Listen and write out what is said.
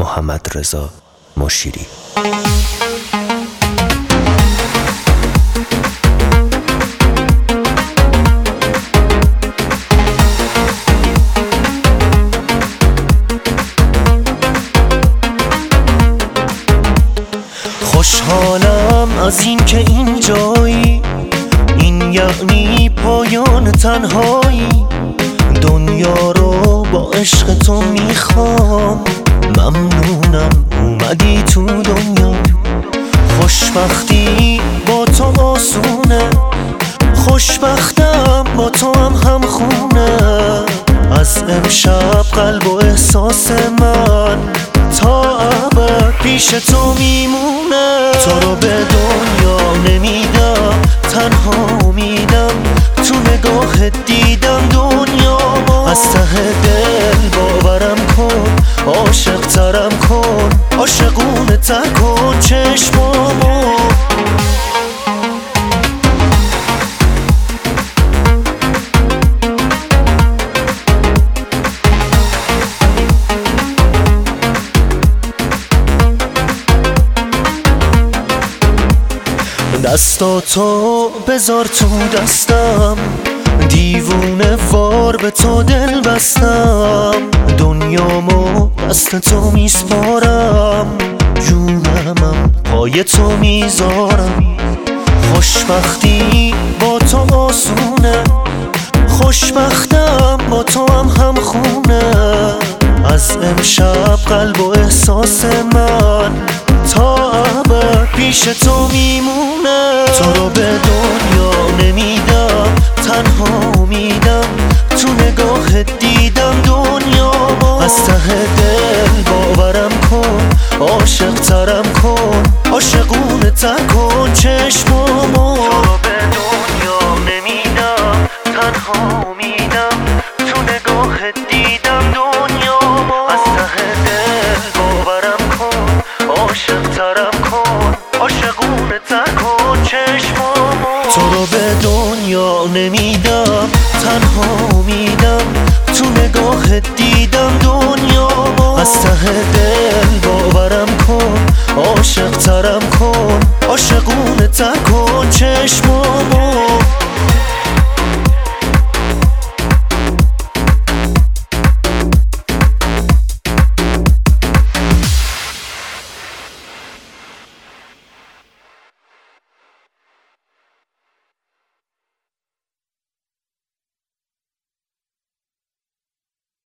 محمدرضا مشیری. خوشحالم از این که اینجایی، این یعنی پایان تنهایی. دنیا رو با عشق تو میخوام، ممنونم اومدی تو دنیا. خوشبختی با تو آسونه، خوشبختم با تو هم خونه. از امشب قلب و احساس من تا ابد پیش تو میمونه. تو رو به دنیا نمیدم، تنها میدم تو نگاه دیدم دنیا. از ته دل باورم کن، عاشق ترم کن، عاشقونه تر کن چشمامو. دستاتو بذار تو دستم، دیوونه وار به تو دل بستم. دنیامو دست تو میسپارم، جونمم پای تو میذارم. خوشبختی با تو آسونه، خوشبختم با تو هم خونه. از امشب قلب و احساس من تا ابد پیش تو میمونه. تو رو به دنیا نمیدم، تنها میدم تو نگاه دیدم دنیا. از ته دل باورم کن، عاشق ترم کن، عاشقونه تر کن چشمامو. تو رو به دنیا نمیدم، تنها میدم تو نگاه دیدم دنیا. از ته دل باورم کن، عاشق ترم کن، عاشقونه تر کن چشمامو. تو رو به دنیا نمیدم، تنها میدم تو نگاه دیدم دنیا. از ته دل باورم کن، عاشق ترم کن، عاشقونه تر کن چشمامو.